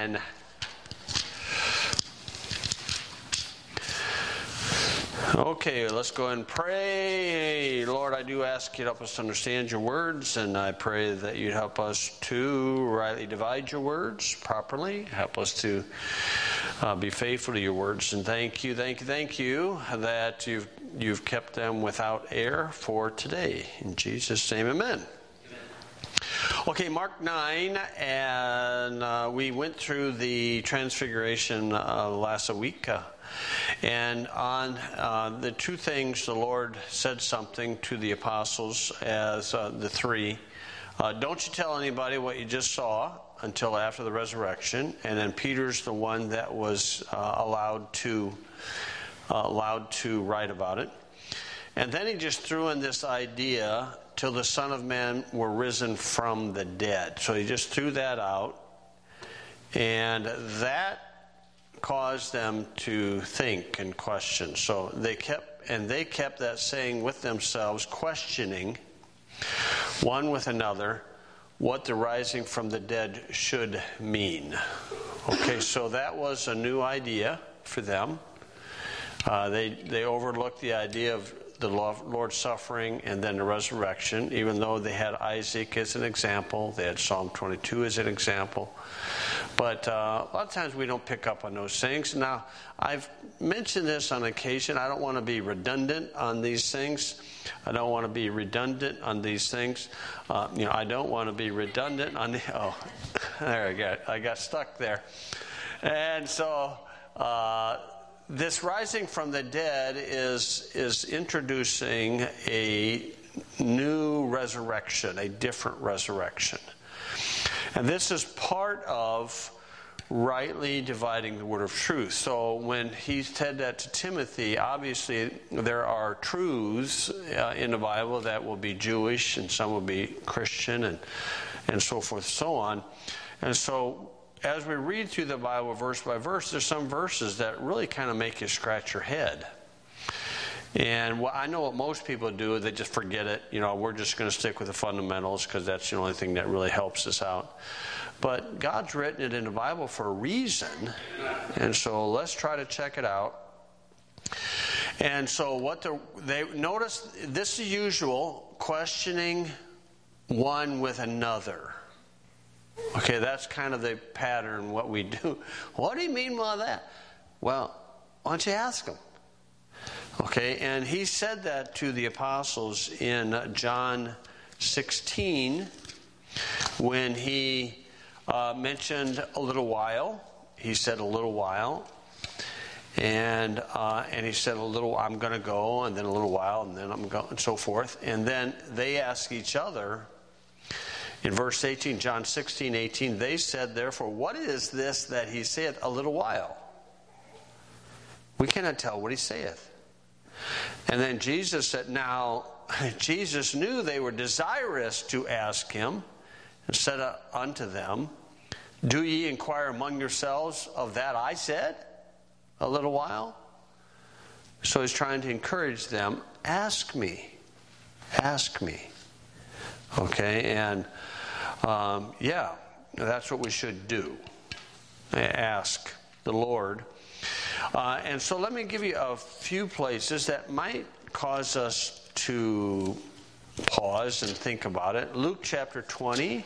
Amen. Okay, let's go ahead and pray. Lord, I do ask you to help us to understand your words, and I pray that you'd help us to rightly divide your words properly. Help us to be faithful to your words. And thank you that you've kept them without error for today. In Jesus' name, amen. Okay, Mark 9, and we went through the Transfiguration last week. And on the two things, the Lord said something to the apostles as the three. Don't you tell anybody what you just saw until after the resurrection. And then Peter's the one that was allowed to write about it. And then he just threw in this idea, till the Son of Man were risen from the dead. So he just threw that out. And that caused them to think and question. So they kept that saying with themselves, questioning one with another what the rising from the dead should mean. Okay, so that was a new idea for them. They overlooked the idea of the Lord's suffering and then the resurrection, even though they had Isaac as an example, they had Psalm 22 as an example. But a lot of times we don't pick up on those things. Now, I've mentioned this on occasion. I don't want to be redundant on these things. I don't want to be redundant on these things. I don't want to be redundant on the... Oh, there I got stuck there. And so... this rising from the dead is introducing a new resurrection, a different resurrection. And this is part of rightly dividing the word of truth. So when he said that to Timothy, obviously there are truths in the Bible that will be Jewish and some will be Christian and so forth and so on. And so as we read through the Bible verse by verse, there's some verses that really kind of make you scratch your head. And I know what most people do, they just forget it. We're just going to stick with the fundamentals because that's the only thing that really helps us out. But God's written it in the Bible for a reason. And so let's try to check it out. And so they notice, this is usual, questioning one with another. Okay, that's kind of the pattern, what we do. What do you mean by that? Well, why don't you ask them? Okay, and he said that to the apostles in John 16 when he mentioned a little while. He said a little while. And he said a little, I'm going to go, and then a little while, and then I'm going, and so forth. And then they ask each other, in verse 18, John 16, 18, they said, therefore, what is this that he saith a little while? We cannot tell what he saith. And then Jesus said, now, Jesus knew they were desirous to ask him, and said unto them, do ye inquire among yourselves of that I said a little while? So he's trying to encourage them, ask me. Okay, and that's what we should do. Ask the Lord. And so let me give you a few places that might cause us to pause and think about it. Luke chapter 20.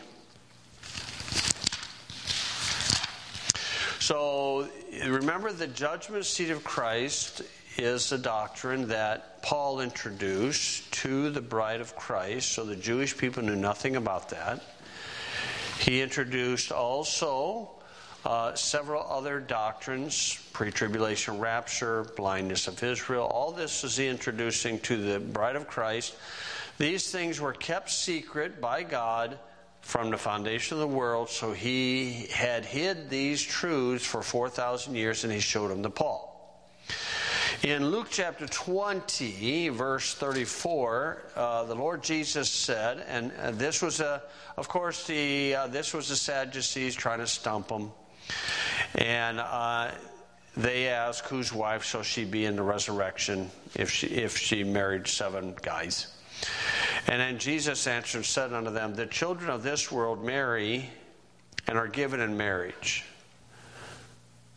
So remember, the judgment seat of Christ is a doctrine that Paul introduced to the bride of Christ. So the Jewish people knew nothing about that. He introduced also several other doctrines, pre-tribulation rapture, blindness of Israel. All this is he introducing to the bride of Christ. These things were kept secret by God from the foundation of the world, so he had hid these truths for 4,000 years, and he showed them to Paul. In Luke chapter 20, verse 34, the Lord Jesus said, and this was of course, this was the Sadducees trying to stump him. And they asked, whose wife shall she be in the resurrection if she married 7 guys? And then Jesus answered and said unto them, the children of this world marry and are given in marriage.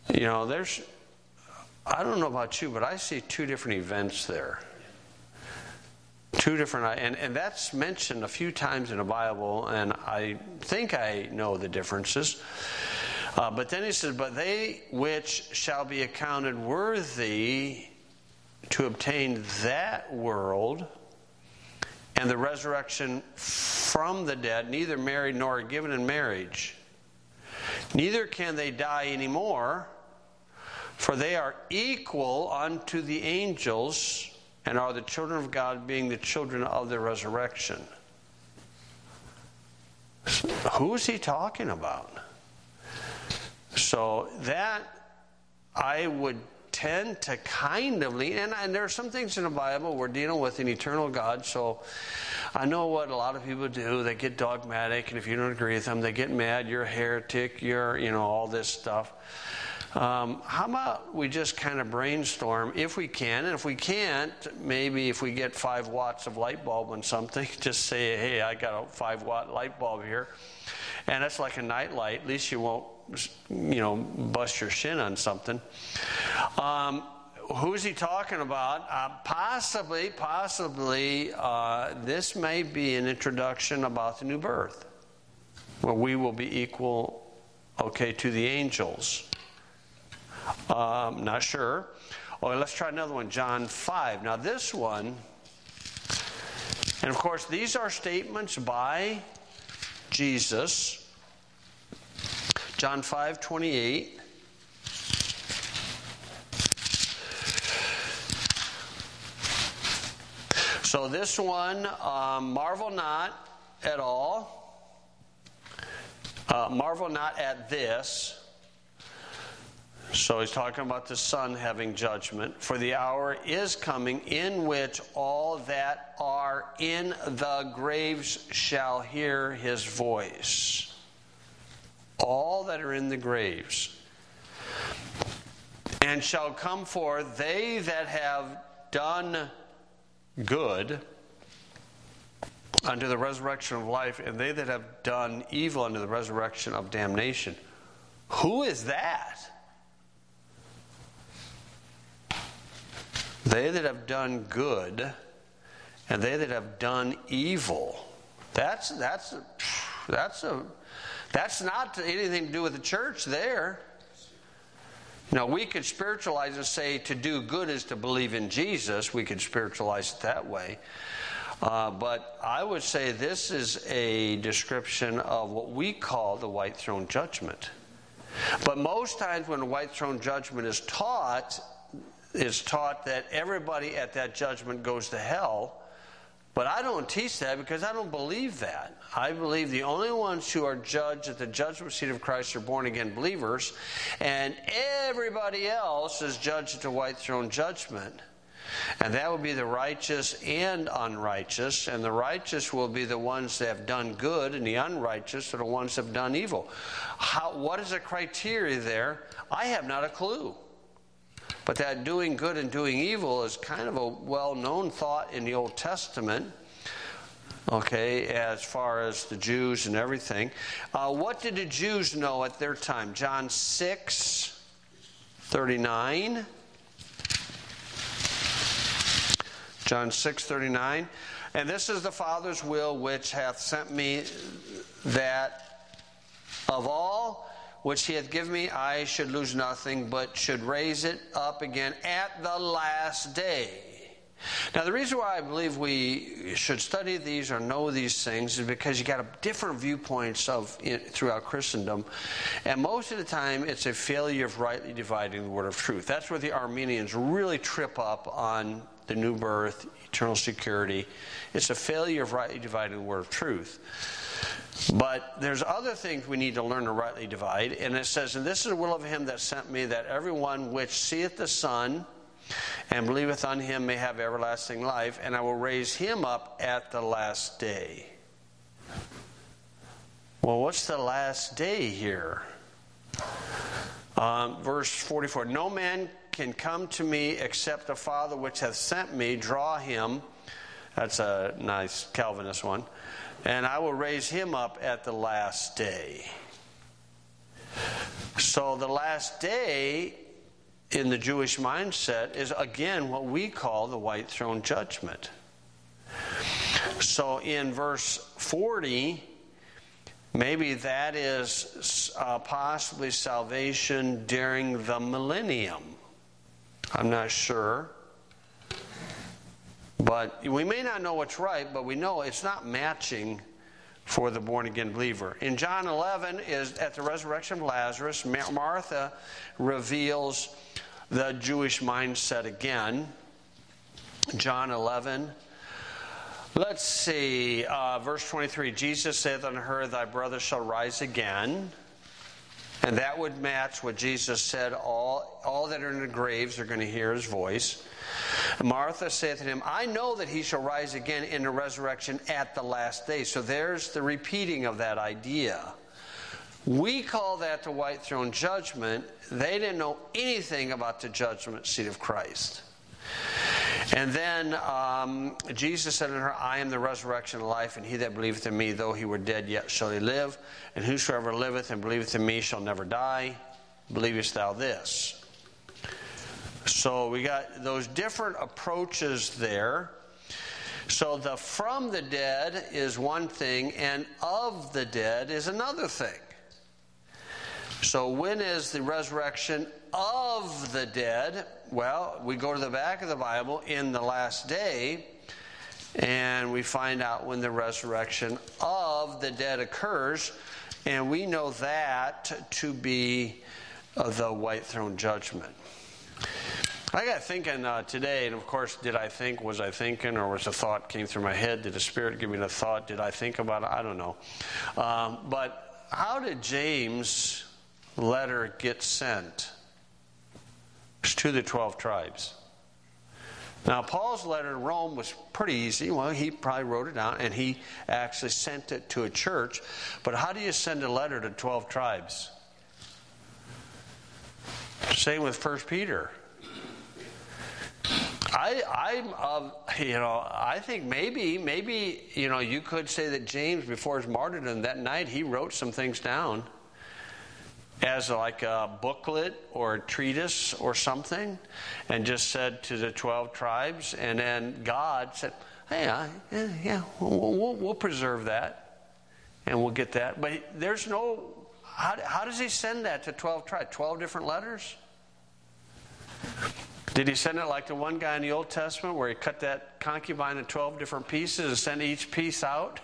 I don't know about you, but I see two different events there. Two different, and that's mentioned a few times in the Bible, and I think I know the differences. But then he says, but they which shall be accounted worthy to obtain that world and the resurrection from the dead, neither married nor are given in marriage, neither can they die anymore, for they are equal unto the angels, and are the children of God, being the children of the resurrection. Who is he talking about? So that I would tend to kind of lean, and there are some things in the Bible we're dealing with an eternal God, so I know what a lot of people do. They get dogmatic, and if you don't agree with them, they get mad. You're a heretic. You're, all this stuff. How about we just kind of brainstorm if we can, and if we can't, maybe if we get 5 watts of light bulb on something, just say, hey, I got a 5-watt light bulb here, and it's like a night light. At least you won't, bust your shin on something. Who's he talking about? Possibly, this may be an introduction about the new birth, where we will be equal, to the angels. Not sure. Let's try another one, John 5. Now this one, and of course these are statements by Jesus. John 5:28. So this one, marvel not at all. Marvel not at this. So he's talking about the Son having judgment. For the hour is coming in which all that are in the graves shall hear his voice. All that are in the graves. And shall come forth they that have done good unto the resurrection of life, and they that have done evil unto the resurrection of damnation. Who is that? They that have done good, and they that have done evil. That's not anything to do with the church there. Now, we could spiritualize and say to do good is to believe in Jesus. We could spiritualize it that way. But I would say this is a description of what we call the white throne judgment. But most times when the white throne judgment is taught that everybody at that judgment goes to hell. But I don't teach that because I don't believe that. I believe the only ones who are judged at the judgment seat of Christ are born-again believers, and everybody else is judged at the white throne judgment. And that would be the righteous and unrighteous, and the righteous will be the ones that have done good, and the unrighteous are the ones that have done evil. What is the criteria there? I have not a clue. But that doing good and doing evil is kind of a well-known thought in the Old Testament, as far as the Jews and everything. What did the Jews know at their time? John 6:39. John 6:39. And this is the Father's will which hath sent me, that of all which he hath given me, I should lose nothing, but should raise it up again at the last day. Now, the reason why I believe we should study these or know these things is because you got different viewpoints throughout Christendom, and most of the time it's a failure of rightly dividing the word of truth. That's where the Arminians really trip up on the new birth, eternal security. It's a failure of rightly dividing the word of truth. But there's other things we need to learn to rightly divide. And it says, and this is the will of him that sent me, that everyone which seeth the Son and believeth on him may have everlasting life, and I will raise him up at the last day. Well, what's the last day here? Verse 44, no man can come to me except the Father which hath sent me draw him. That's a nice Calvinist one. And I will raise him up at the last day. So the last day in the Jewish mindset is again what we call the white throne judgment. So in verse 40, maybe that is possibly salvation during the millennium. I'm not sure. But we may not know what's right, but we know it's not matching for the born-again believer. In John 11, is at the resurrection of Lazarus, Martha reveals the Jewish mindset again. John 11. Let's see, verse 23. Jesus saith unto her, Thy brother shall rise again. And that would match what Jesus said. All that are in the graves are going to hear his voice. Martha saith to him, I know that he shall rise again in the resurrection at the last day. So there's the repeating of that idea. We call that the white throne judgment. They didn't know anything about the judgment seat of Christ. And then Jesus said unto her, I am the resurrection and life, and he that believeth in me, though he were dead, yet shall he live. And whosoever liveth and believeth in me shall never die. Believest thou this? So we got those different approaches there. So the from the dead is one thing, and of the dead is another thing. So when is the resurrection of the dead? Well, we go to the back of the Bible in the last day, and we find out when the resurrection of the dead occurs, and we know that to be the white throne judgment. I got thinking today, and of course, did I think, was I thinking, or was a thought came through my head? Did the Spirit give me the thought? Did I think about it? I don't know. But how did James' letter get sent? It's to the 12 tribes. Now, Paul's letter to Rome was pretty easy. Well, he probably wrote it down, and he actually sent it to a church. But how do you send a letter to 12 tribes? Same with 1 Peter. I think maybe you could say that James, before his martyrdom that night, he wrote some things down as like a booklet or a treatise or something, and just said to the 12 tribes, and then God said, hey, we'll preserve that, and we'll get that. But there's no, how does he send that to 12 tribes? 12 different letters? Did he send it like the one guy in the Old Testament where he cut that concubine in 12 different pieces and sent each piece out?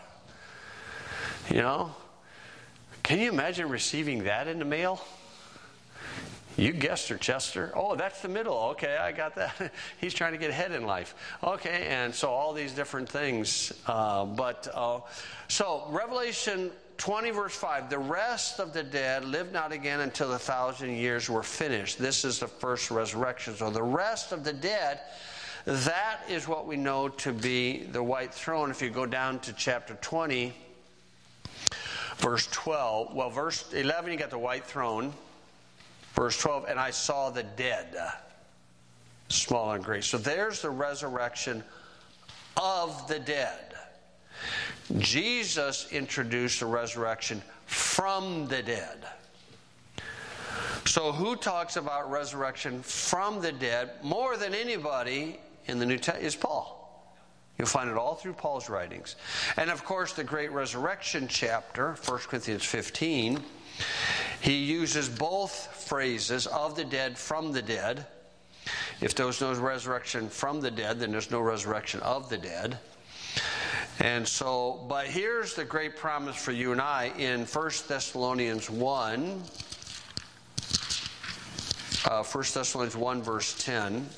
Can you imagine receiving that in the mail? You guessed her, Chester. Oh, that's the middle. Okay, I got that. He's trying to get ahead in life. Okay, and so all these different things. So Revelation 20 verse 5, the rest of the dead lived not again until 1,000 years were finished. This is the first resurrection. So the rest of the dead, that is what we know to be the white throne. If you go down to chapter 20, verse 12, well, verse 11, you got the white throne. Verse 12, and I saw the dead, small and great. So there's the resurrection of the dead. Jesus introduced the resurrection from the dead. So who talks about resurrection from the dead more than anybody in the New Testament is Paul. You'll find it all through Paul's writings. And of course, the great resurrection chapter, 1 Corinthians 15, he uses both phrases, of the dead, from the dead. If there was no resurrection from the dead, then there's no resurrection of the dead. And so, but here's the great promise for you and I in 1 Thessalonians 1. 1 Thessalonians 1 verse 10.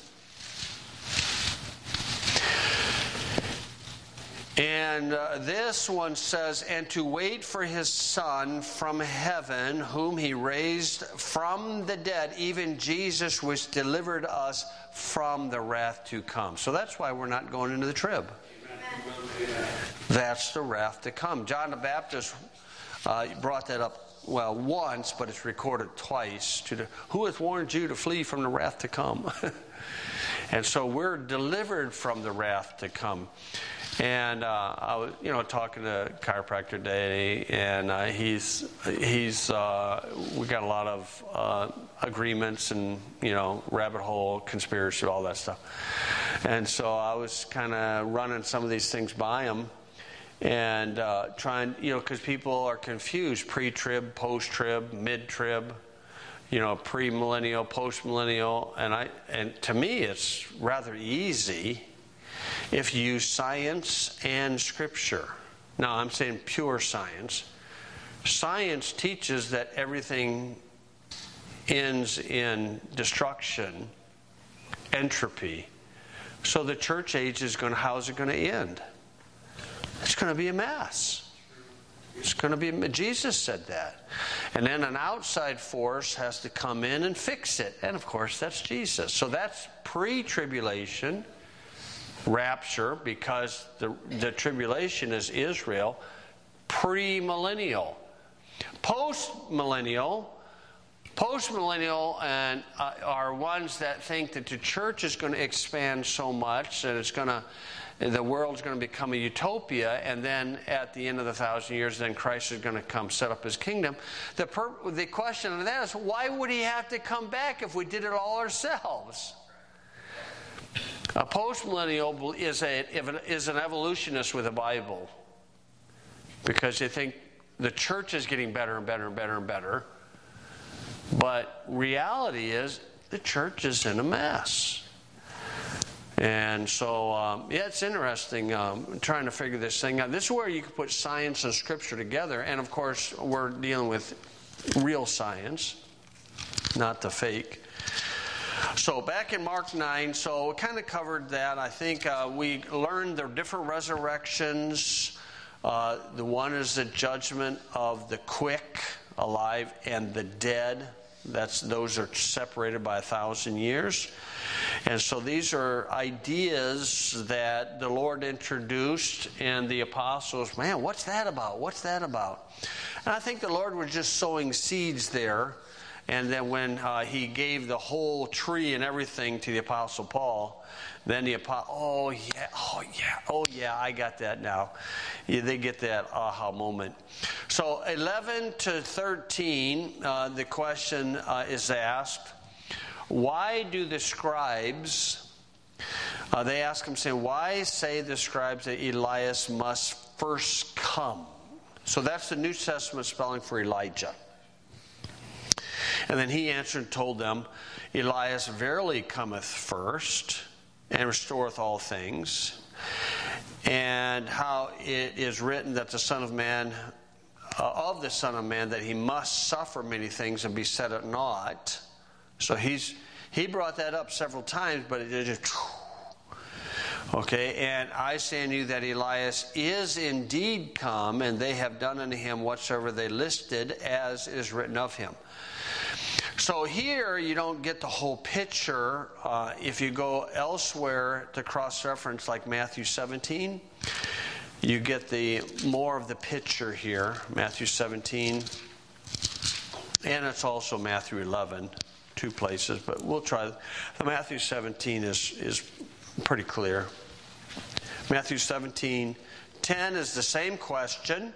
And this one says, and to wait for his Son from heaven, whom he raised from the dead, even Jesus, which delivered us from the wrath to come. So that's why we're not going into the trib. Amen. That's the wrath to come. John the Baptist brought that up, well, once, but it's recorded twice. Who hath warned you to flee from the wrath to come? And so we're delivered from the wrath to come. And I was, talking to a chiropractor today, and he's we got a lot of agreements and rabbit hole, conspiracy, all that stuff. And so I was kind of running some of these things by him, and trying, because people are confused: pre-trib, post-trib, mid-trib, pre-millennial, post-millennial, and to me it's rather easy if you use science and Scripture. Now, I'm saying pure science. Science teaches that everything ends in destruction, entropy. So the church age is how's it going to end? It's going to be a mess. It's going to be, Jesus said that. And then an outside force has to come in and fix it. And of course, that's Jesus. So that's pre-tribulation. Rapture, because the tribulation is Israel. Premillennial. Postmillennial and are ones that think that the church is going to expand so much that the world's going to become a utopia, and then at the end of the 1,000 years, then Christ is going to come set up his kingdom. The question on that is, why would he have to come back if we did it all ourselves? A postmillennial is an evolutionist with a Bible, because they think the church is getting better and better and better and better. But reality is the church is in a mess. And so, it's interesting trying to figure this thing out. This is where you can put science and Scripture together. And of course, we're dealing with real science, not the fake. So back in Mark 9, so we kind of covered that. I think we learned there are different resurrections. The one is the judgment of the quick, alive, and the dead. Those are separated by 1,000 years. And so these are ideas that the Lord introduced, and the apostles, man, what's that about? What's that about? And I think the Lord was just sowing seeds there. And then when he gave the whole tree and everything to the Apostle Paul, then the apostle, oh yeah, I got that now. Yeah, they get that aha moment. So 11 to 13, the question is asked, why do the scribes, they ask him, saying, why say the scribes that Elias must first come? So that's the New Testament spelling for Elijah. And then he answered and told them, Elias verily cometh first, and restoreth all things. And how it is written that the Son of Man, of the Son of Man, that he must suffer many things and be set at naught. So he brought that up several times, but it just... Okay, and I say unto you that Elias is indeed come, and they have done unto him whatsoever they listed, as is written of him. So here you don't get the whole picture. If you go elsewhere to cross-reference, like Matthew 17, you get more of the picture here. Matthew 17, and it's also Matthew 11, two places, but we'll try. The Matthew 17 is pretty clear. Matthew 17:10 is the same question.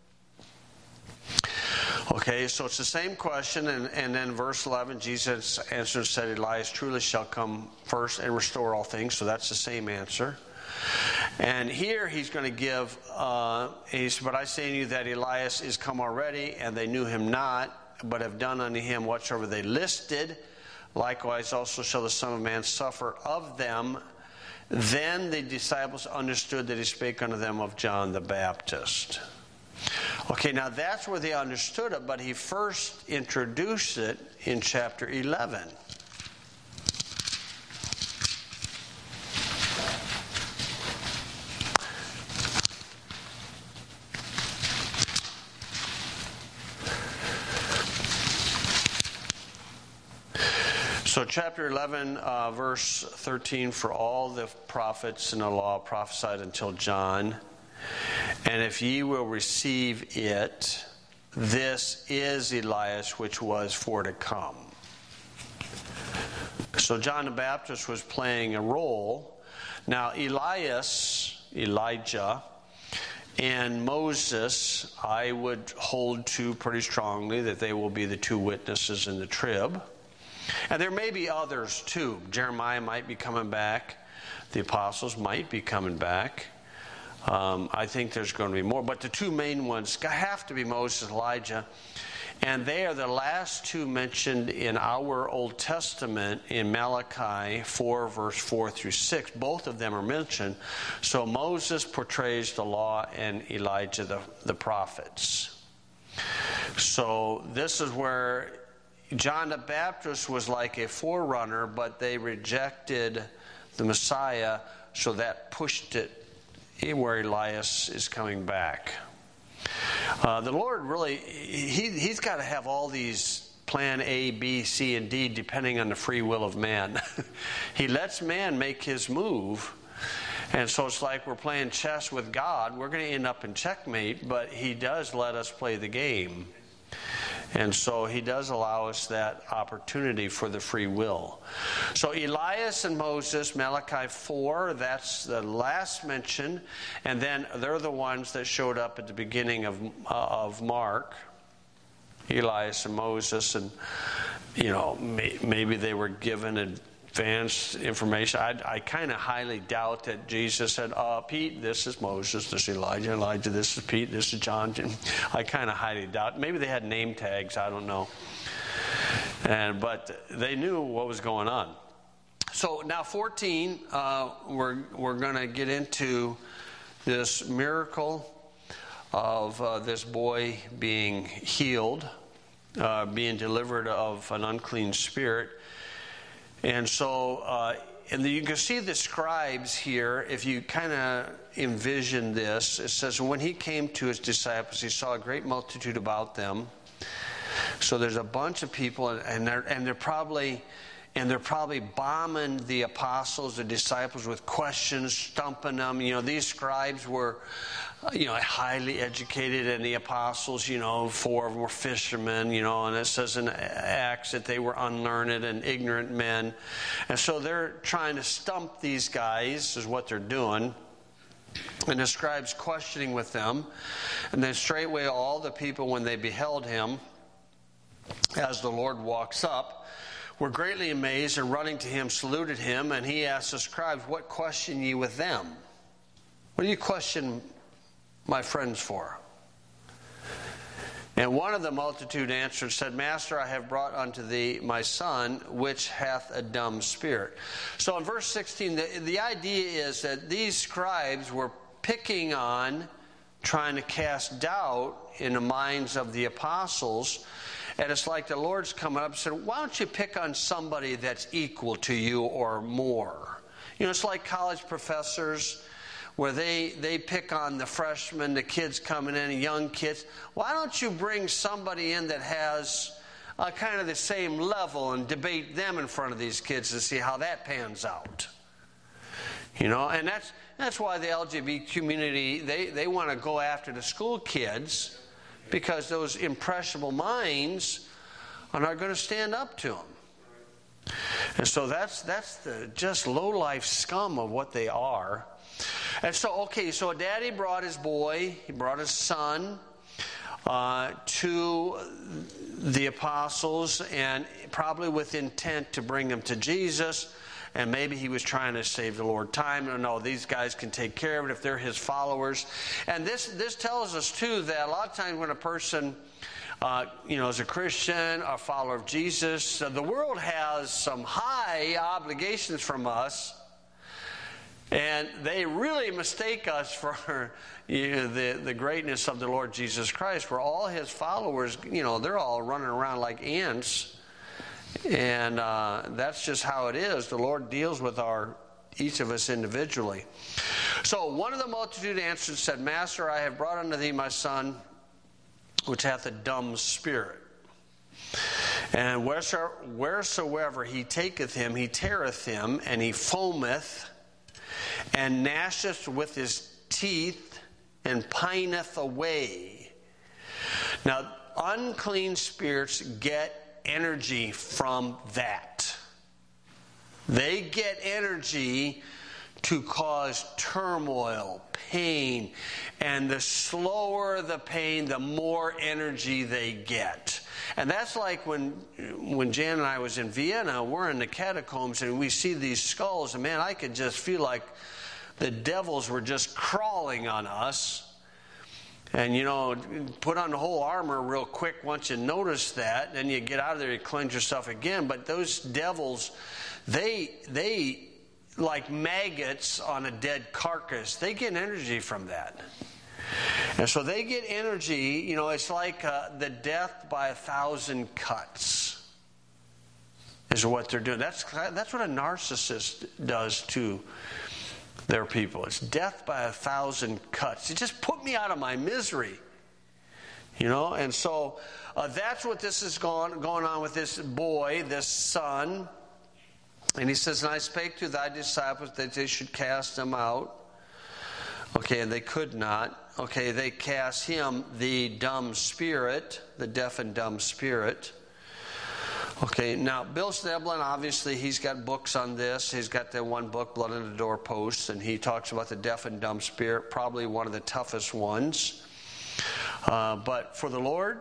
Okay, so it's the same question, and then verse 11, Jesus answered and said, Elias truly shall come first and restore all things. So that's the same answer. And here he's going to give, he said, but I say to you that Elias is come already, and they knew him not, but have done unto him whatsoever they listed. Likewise also shall the Son of Man suffer of them. Then the disciples understood that he spake unto them of John the Baptist. Okay, now that's where they understood it, but he first introduced it in chapter 11. So chapter 11, verse 13, for all the prophets in the law prophesied until John. And if ye will receive it, this is Elias which was for to come. So John the Baptist was playing a role. Now Elias Elijah, and Moses, I would hold to pretty strongly that they will be the two witnesses in the trib. And there may be others too. Jeremiah might be coming back. The apostles might be coming back. I think there's going to be more. But the two main ones have to be Moses and Elijah. And they are the last two mentioned in our Old Testament in Malachi 4, verse 4 through 6. Both of them are mentioned. So Moses portrays the law and Elijah the prophets. So this is where John the Baptist was like a forerunner, but they rejected the Messiah, so that pushed it where Elias is coming back. The Lord really, He's got to have all these plan A, B, C, and D depending on the free will of man. He lets man make his move. And so it's like we're playing chess with God. We're going to end up in checkmate, but He does let us play the game. And so He does allow us that opportunity for the free will. So Elias and Moses, Malachi 4, that's the last mention. And then they're the ones that showed up at the beginning of Mark. Elias and Moses. And, maybe they were given advanced information. I kind of highly doubt that Jesus said, Pete, this is Moses, this is Elijah, Elijah, this is Pete, this is John. I kind of highly doubt. Maybe they had name tags, I don't know. But they knew what was going on. So now 14, we're going to get into this miracle of this boy being healed, being delivered of an unclean spirit. And so, you can see the scribes here, if you kind of envision this, it says, when He came to His disciples, He saw a great multitude about them. So there's a bunch of people, and they're probably bombing the apostles, the disciples, with questions, stumping them. These scribes were, highly educated, and the apostles, 4 of them were fishermen, and it says in Acts that they were unlearned and ignorant men. And so they're trying to stump these guys, is what they're doing. And the scribes questioning with them. And then straightway all the people, when they beheld Him, as the Lord walks up, were greatly amazed, and running to Him saluted Him. And He asked the scribes, what question ye with them? What do you question my friends for? And one of the multitude answered, said, Master, I have brought unto thee my son, which hath a dumb spirit. So in verse 16, the idea is that these scribes were picking on, trying to cast doubt in the minds of the apostles. And it's like the Lord's coming up and said, why don't you pick on somebody that's equal to you or more? It's like college professors where they pick on the freshmen, the kids coming in, young kids. Why don't you bring somebody in that has kind of the same level and debate them in front of these kids to see how that pans out? And that's why the LGBT community, they want to go after the school kids, because those impressionable minds are not going to stand up to them. And so that's the just low-life scum of what they are. And so, so Daddy brought his boy, he brought his son to the apostles, and probably with intent to bring them to Jesus. And maybe he was trying to save the Lord time. No, these guys can take care of it if they're His followers. And this tells us, too, that a lot of times when a person, is a Christian, a follower of Jesus, the world has some high obligations from us. And they really mistake us for the greatness of the Lord Jesus Christ, where all His followers, they're all running around like ants. And that's just how it is. The Lord deals with each of us individually. So one of the multitude answered and said, Master, I have brought unto thee my son, which hath a dumb spirit. And wheresoever he taketh him, he teareth him, and he foameth, and gnasheth with his teeth, and pineth away. Now, unclean spirits get energy from that. They get energy to cause turmoil, pain, and the slower the pain, the more energy they get. And that's like when Jan and I was in Vienna, we're in the catacombs and we see these skulls, and man, I could just feel like the devils were just crawling on us. And put on the whole armor real quick once you notice that, then you get out of there, you cleanse yourself again. But those devils, they like maggots on a dead carcass, they get energy from that. And so they get energy, it's like the death by 1,000 cuts is what they're doing. That's what a narcissist does to their people. It's death by 1,000 cuts. It just put me out of my misery. And so that's what this is going on with this boy, this son. And he says, and I spake to thy disciples that they should cast them out. Okay, and they could not. Okay, they cast him, the dumb spirit, the deaf and dumb spirit. Okay, now Bill Steblen, obviously he's got books on this. He's got that one book, Blood on the Doorposts, and he talks about the deaf and dumb spirit, probably one of the toughest ones. But for the Lord,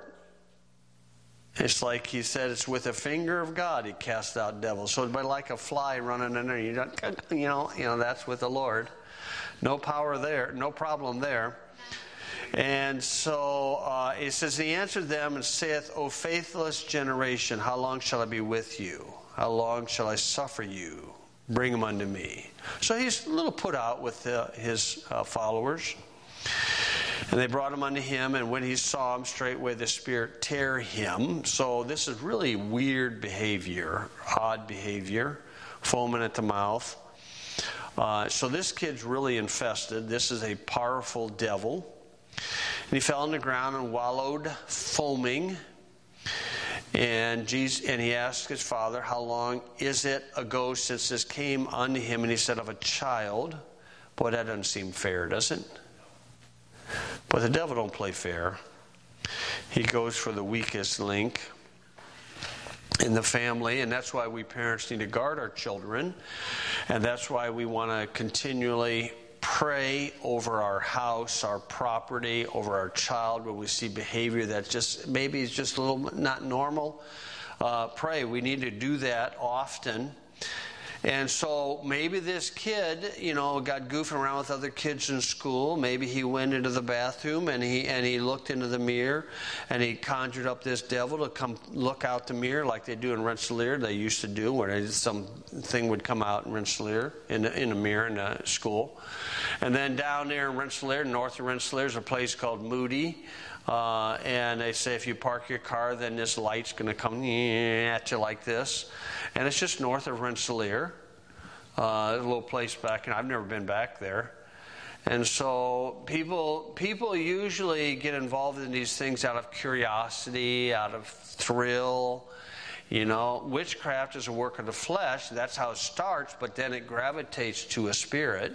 it's like he said, it's with the finger of God he casts out devils. So it's like a fly running in there. That's with the Lord. No power there, no problem there. And so it says, he answered them and saith, O faithless generation, how long shall I be with you? How long shall I suffer you? Bring them unto me. So he's a little put out with his followers. And they brought him unto him, and when he saw him, straightway the spirit tear him. So this is really weird behavior, odd behavior, foaming at the mouth. So this kid's really infested. This is a powerful devil. And he fell on the ground and wallowed, foaming. And he asked his father, how long is it ago since this came unto him? And he said, of a child. Boy, that doesn't seem fair, does it? But the devil don't play fair. He goes for the weakest link in the family, and that's why we parents need to guard our children. And that's why we want to continually pray over our house, our property, over our child when we see behavior that just maybe is just a little not normal. Pray. We need to do that often. And so maybe this kid, got goofing around with other kids in school. Maybe he went into the bathroom and he looked into the mirror and he conjured up this devil to come look out the mirror like they do in Rensselaer. They used to do where something would come out in Rensselaer in a mirror in the school. And then down there in Rensselaer, north of Rensselaer, is a place called Moody. And they say if you park your car, then this light's going to come at you like this. And it's just north of Rensselaer, a little place back, and I've never been back there. And so people usually get involved in these things out of curiosity, out of thrill. Witchcraft is a work of the flesh. That's how it starts, but then it gravitates to a spirit.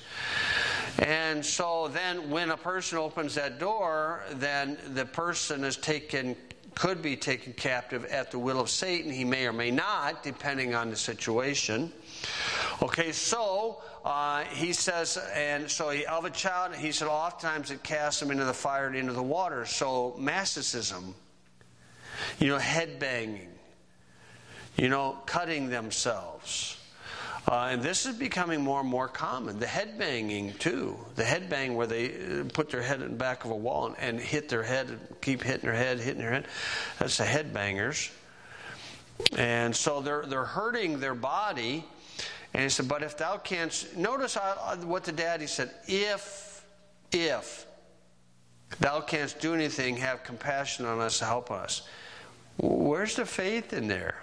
And so then when a person opens that door, then the person could be taken captive at the will of Satan. He may or may not, depending on the situation. Okay, so he says, and so of a child, he said, oftentimes it casts him into the fire and into the water. So masochicism, head banging, cutting themselves. And this is becoming more and more common. The head banging, too. The head bang where they put their head in the back of a wall and hit their head and keep hitting their head. That's the head bangers. And so they're hurting their body. And he said, but if thou canst... Notice what the daddy said. If thou canst do anything, have compassion on us, help us. Where's the faith in there?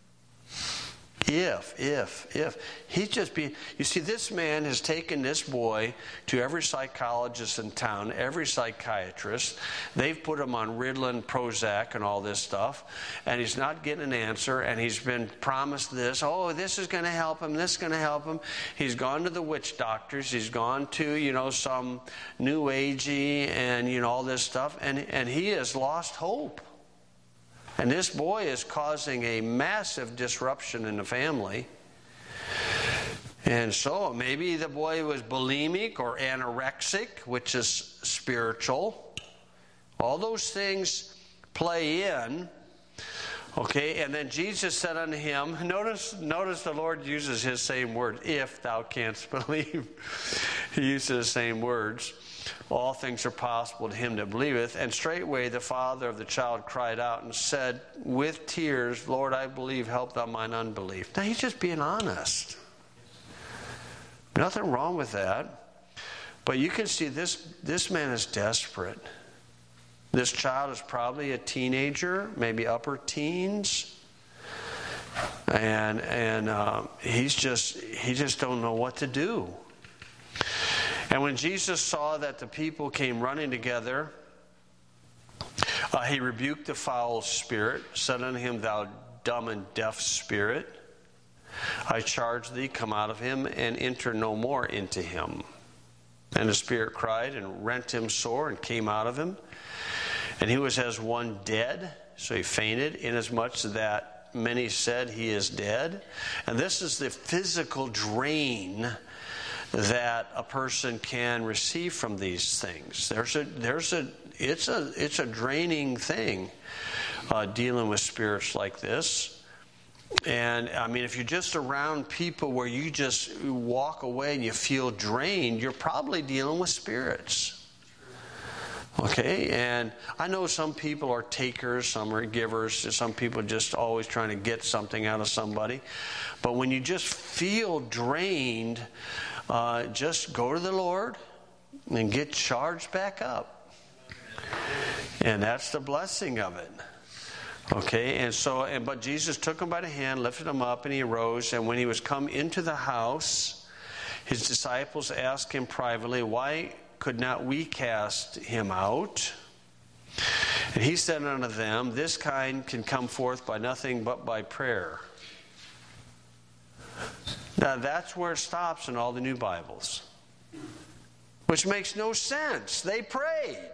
If. He's just being... You see, this man has taken this boy to every psychologist in town, every psychiatrist. They've put him on Ritalin, Prozac, and all this stuff. And he's not getting an answer. And he's been promised this. Oh, this is going to help him. This is going to help him. He's gone to the witch doctors. He's gone to, some new agey and, all this stuff. And he has lost hope. And this boy is causing a massive disruption in the family. And so maybe the boy was bulimic or anorexic, which is spiritual. All those things play in. Okay, and then Jesus said unto him, notice the Lord uses his same word, if thou canst believe. He uses the same words. All things are possible to him that believeth. And straightway the father of the child cried out and said with tears, Lord, I believe, help thou mine unbelief. Now he's just being honest. Nothing wrong with that. But you can see this man is desperate. This child is probably a teenager, maybe upper teens. And he just don't know what to do. And when Jesus saw that the people came running together, he rebuked the foul spirit, said unto him, Thou dumb and deaf spirit, I charge thee, come out of him, and enter no more into him. And the spirit cried and rent him sore and came out of him. And he was as one dead, so he fainted, inasmuch that many said he is dead. And this is the physical drain that a person can receive from these things. It's a draining thing, dealing with spirits like this. And I mean, if you're just around people where you just walk away and you feel drained, you're probably dealing with spirits. Okay, and I know some people are takers, some are givers, some people are just always trying to get something out of somebody. But when you just feel drained, just go to the Lord and get charged back up. And that's the blessing of it. Okay, but Jesus took him by the hand, lifted him up, and he arose. And when he was come into the house, his disciples asked him privately, Why could not we cast him out? And he said unto them, This kind can come forth by nothing but by prayer. Now that's where it stops in all the new Bibles. Which makes no sense. They prayed.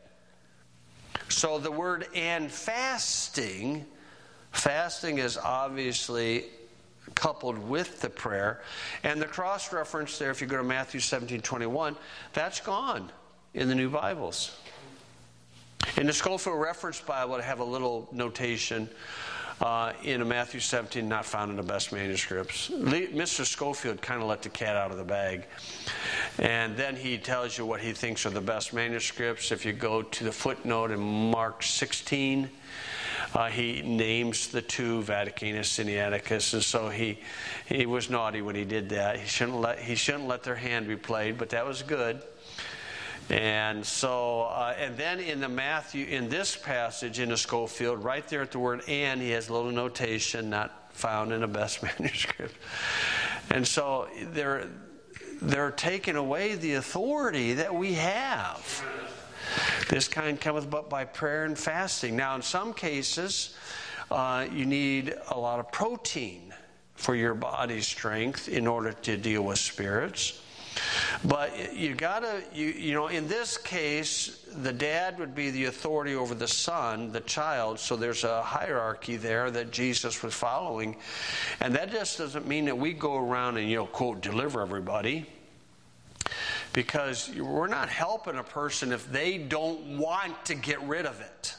So the word and fasting is obviously coupled with the prayer. And the cross-reference there, if you go to Matthew 17:21, that's gone in the new Bibles. In the Scofield Reference Bible, I have a little notation in Matthew 17, not found in the best manuscripts. Mr. Scofield kind of let the cat out of the bag. And then he tells you what he thinks are the best manuscripts. If you go to the footnote in Mark 16, he names the two, Vaticanus, Sinaiticus, and so he was naughty when he did that. He shouldn't let their hand be played, but that was good. And so, and then in this passage in the Scofield, right there at the word "and," he has a little notation not found in the best manuscript. And so they're taking away the authority that we have. This kind cometh but by prayer and fasting. Now, in some cases, you need a lot of protein for your body's strength in order to deal with spirits. But you gotta, in this case, the dad would be the authority over the son, the child. So there's a hierarchy there that Jesus was following. And that just doesn't mean that we go around and, quote, deliver everybody. Because we're not helping a person if they don't want to get rid of it.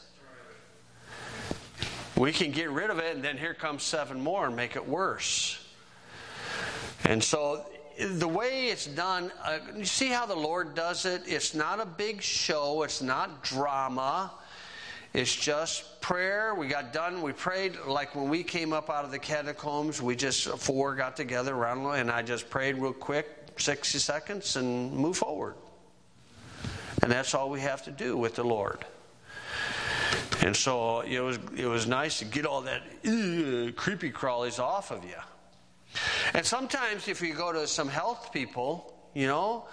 We can get rid of it, and then here comes 7 more and make it worse. And so the way it's done, you see how the Lord does it? It's not a big show. It's not drama. It's just prayer. We got done. We prayed. Like when we came up out of the catacombs, we just 4 got together around, and I just prayed real quick, 60 seconds, and move forward. And that's all we have to do with the Lord. And so it was nice to get all that creepy crawlies off of you. And sometimes if you go to some health people, we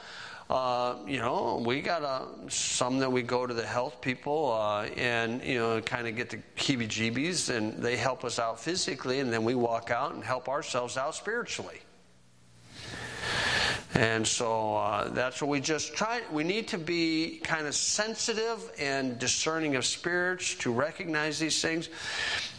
got some that we go to the health people and kind of get the heebie-jeebies, and they help us out physically, and then we walk out and help ourselves out spiritually. And so that's what we just try. We need to be kind of sensitive and discerning of spirits to recognize these things.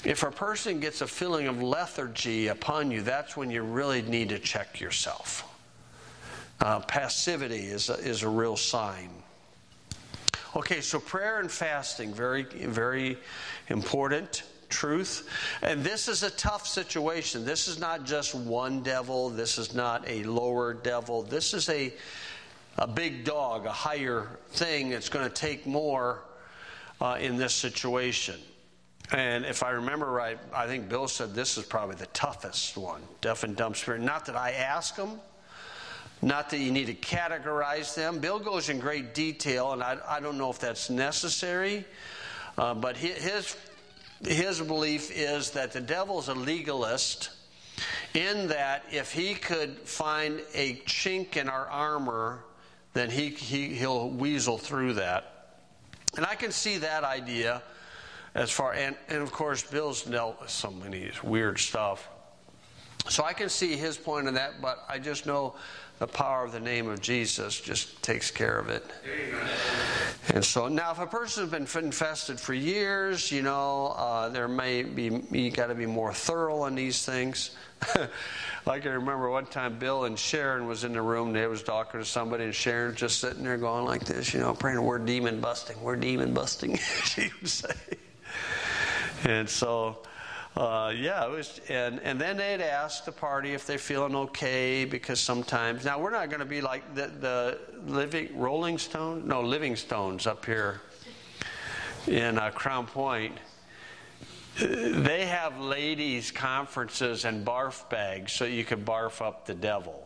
if a person gets a feeling of lethargy upon you, that's when you really need to check yourself. Passivity is a real sign. Okay, so prayer and fasting, very, very important truth. And this is a tough situation. This is not just one devil. This is not a lower devil. This is a big dog, a higher thing that's going to take more in this situation. And if I remember right, I think Bill said this is probably the toughest one, deaf and dumb spirit. Not that I ask them, not that you need to categorize them. Bill goes in great detail, and I don't know if that's necessary, but his belief is that the devil's a legalist, in that if he could find a chink in our armor, then he'll weasel through that. And I can see that idea as far, and of course Bill's dealt with so many weird stuff. So I can see his point in that, but I just know the power of the name of Jesus just takes care of it. Amen. And so now if a person's been infested for years, there may be, you got to be more thorough on these things. I can remember one time Bill and Sharon was in the room, they was talking to somebody, and Sharon just sitting there going like this, praying, we're demon busting, she would say. And so, it was, and then they'd ask the party if they're feeling okay, because sometimes, now we're not going to be like the Living Stones up here in Crown Point. They have ladies' conferences and barf bags so you can barf up the devil.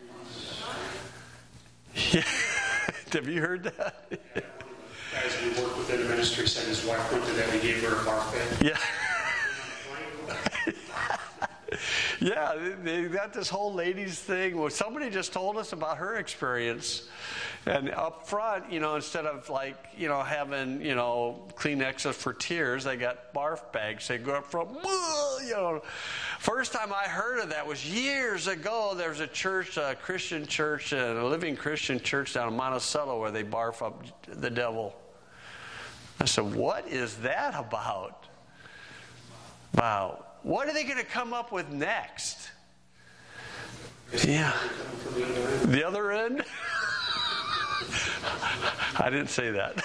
Yeah. Have you heard that? As we work within the ministry, said his wife went to that, we gave her a barf bag. Yeah. Yeah, they got this whole ladies thing. Well, somebody just told us about her experience. And up front, instead of having, Kleenexes for tears, they got barf bags. They go up front, First time I heard of that was years ago. There was a church, a Christian church, a living Christian church down in Monticello where they barf up the devil. I said, what is that about? Wow. What are they going to come up with next? Yeah. The other end? I didn't say that.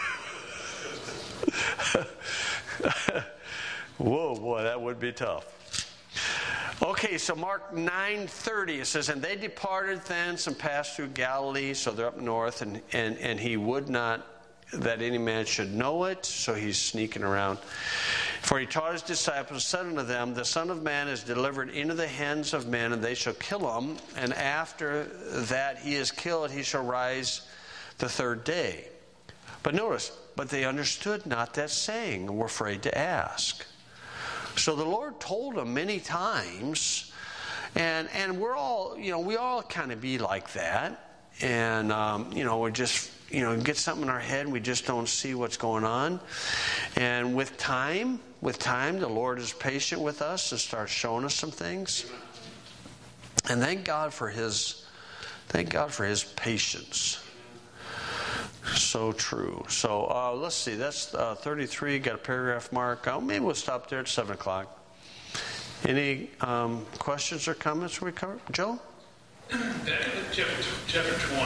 Whoa, boy, that would be tough. Okay, so Mark 9:30, it says, and they departed thence and passed through Galilee, so they're up north, and he would not that any man should know it, so he's sneaking around. For he taught his disciples, said unto them, the Son of Man is delivered into the hands of men, and they shall kill him, and after that he is killed, he shall rise the third day. But notice, but they understood not that saying, and were afraid to ask. So the Lord told them many times, and we're all, we all kind of be like that, and we're just, get something in our head, and we just don't see what's going on. And with time, the Lord is patient with us and starts showing us some things. And thank God for His patience. So true. So let's see. That's 33. Got a paragraph mark. Maybe we'll stop there at 7 o'clock. Any questions or comments we covered? Joe? Back in chapter 20,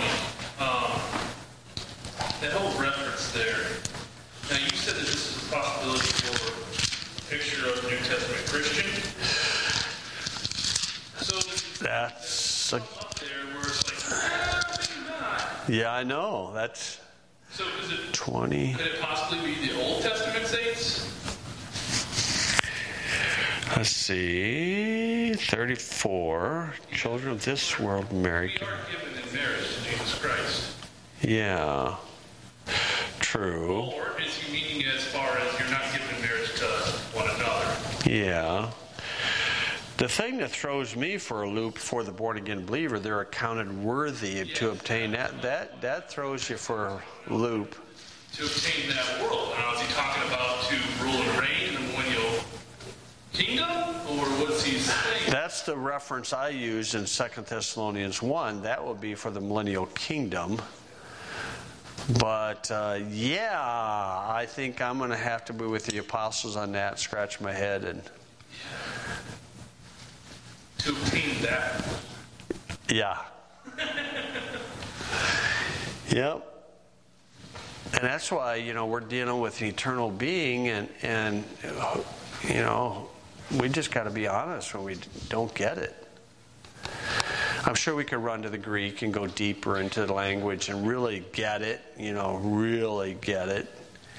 that whole reference there. Now you said that this is a possibility for a picture of a New Testament Christian. So that's up there where it's like, maybe not. Yeah, I know. That's so is it 20. Could it possibly be the Old Testament saints? Let's see. 34. Children of this world marry. We are given in marriage to Jesus Christ. Yeah. True. Or is he meaning as far as you're not given marriage to one another? Yeah. The thing that throws me for a loop for the born-again believer, they're accounted worthy to obtain that throws you for a loop. To obtain that world. Now, is he talking about to rule and reign in the millennial kingdom? Or what's he saying? That's the reference I used in 2 Thessalonians 1. That would be for the millennial kingdom. But yeah, I think I'm going to have to be with the apostles on that, scratch my head. And to obtain that. yeah. Yep. And that's why, we're dealing with an eternal being, and we just got to be honest when we don't get it. I'm sure we could run to the Greek and go deeper into the language and really get it, really get it.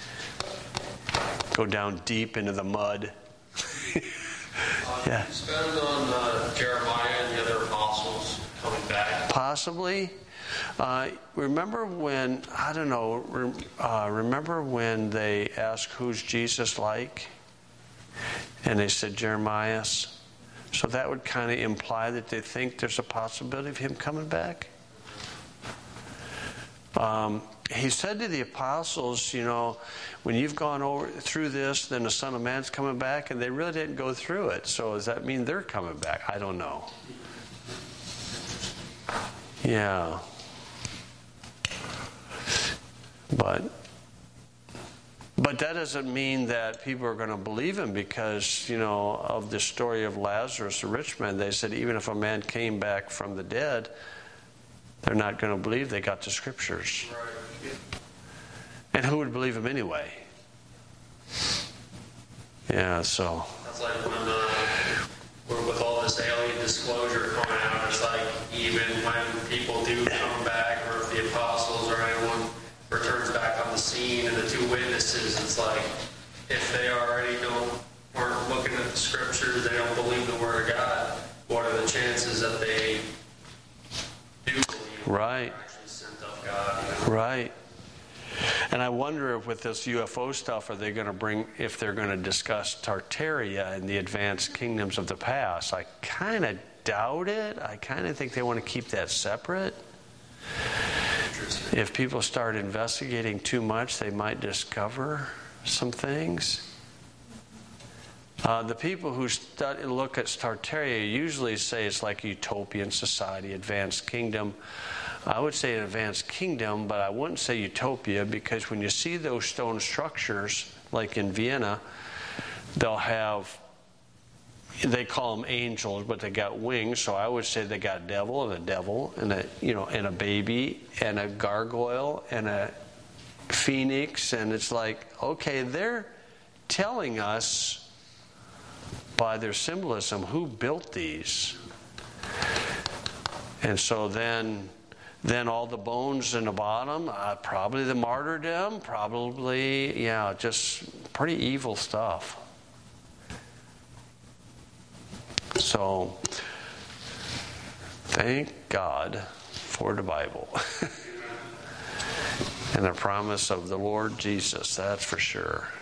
Go down deep into the mud. Yeah. Spend on Jeremiah and the other apostles coming back. Possibly. Remember when, remember when they asked, who's Jesus like? And they said, Jeremiah. So that would kind of imply that they think there's a possibility of him coming back. He said to the apostles, when you've gone through this, then the Son of Man's coming back, and they really didn't go through it. So does that mean they're coming back? I don't know. Yeah. But that doesn't mean that people are going to believe him, because, of the story of Lazarus, the rich man, they said even if a man came back from the dead, they're not going to believe. They got the scriptures. Right. And who would believe him anyway? Yeah, so. That's like when with all this alien disclosure coming out, it's like even when people do come back, or if the apostles or anyone returns back on the scene and the two witnesses, it's like if they already aren't looking at the scriptures, they don't believe the word of God, what are the chances that they do believe right. they're actually sent of God? Right. And I wonder if with this UFO stuff, are they going to bring, if they're going to discuss Tartaria and the advanced kingdoms of the past? I kind of doubt it. I kind of think they want to keep that separate. If people start investigating too much, they might discover some things. The people who look at Tartaria usually say it's like a utopian society, advanced kingdom. I would say an advanced kingdom, but I wouldn't say utopia, because when you see those stone structures, like in Vienna, they call them angels, but they got wings. So I would say they got a devil and a baby and a gargoyle and a phoenix, and it's like, okay, they're telling us by their symbolism who built these. And so then all the bones in the bottom, probably the martyrdom, just pretty evil stuff. So, thank God for the Bible and the promise of the Lord Jesus, that's for sure.